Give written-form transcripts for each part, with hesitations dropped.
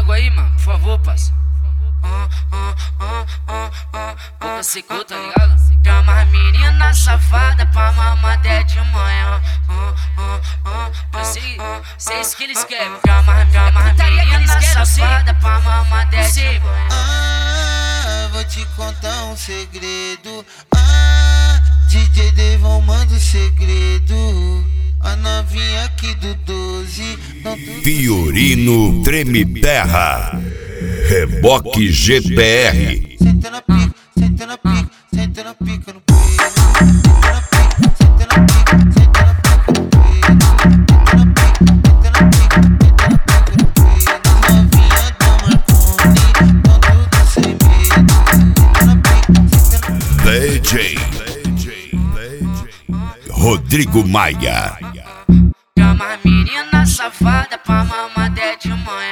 água aí, mano, por favor, parça. Boca secou, tá ligado? Chama as meninas safadas pra mamar até de manhã. Eu sei isso que eles querem. Chama as meninas safadas pra mamar até de Sei, manhã. Vou te contar um segredo. DJ Devon manda o segredo. A novinha aqui do 12 não Fiorino Treme Terra, Reboque GPR. Senta na pica, senta na pica, senta na pica no peito. Senta na pica, senta na pica, senta na pica no peito. Senta na pica, senta na pica no peito. Novinha do Marconi, com tudo sem medo. Senta na pica, senta na pica. DJ Rodrigo Maia. Chama as meninas safadas pra mamar até de manhã.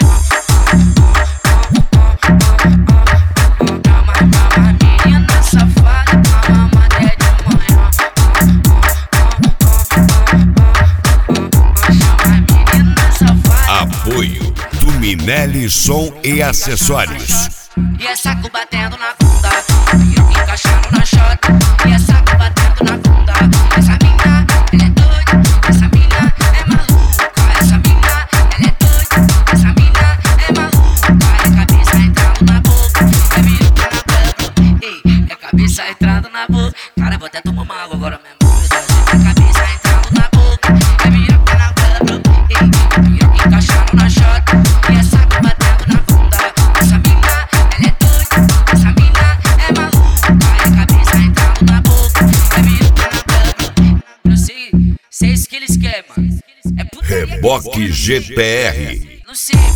Chama as meninas safadas pra mamar até de manhã. Chama as meninas safadas. Apoio do Minelli Som e Acessórios. E é saco batendo na bunda, piroca encaixando na chota. E é saco batendo na bunda. Essa mina, ela é doida. Essa mina é maluca. Essa mina, ela é doida. Essa mina é maluca. É cabeça entrando na boca, é piroca na boca. Ei, é cabeça entrando na boca. Cara, vou até tomar uma água agora mesmo. É cabeça entrando na boca, é piroca na boca. Ei, piroca encaixando na chota. E é saco batendo na bunda. Essa mina, ela é doida. Essa mina é maluca. É cabeça entrando na boca, é piroca na boca. Eu sei isso que eles querem, mano. É putaria que eles Reboque querem. GPR. Não sei,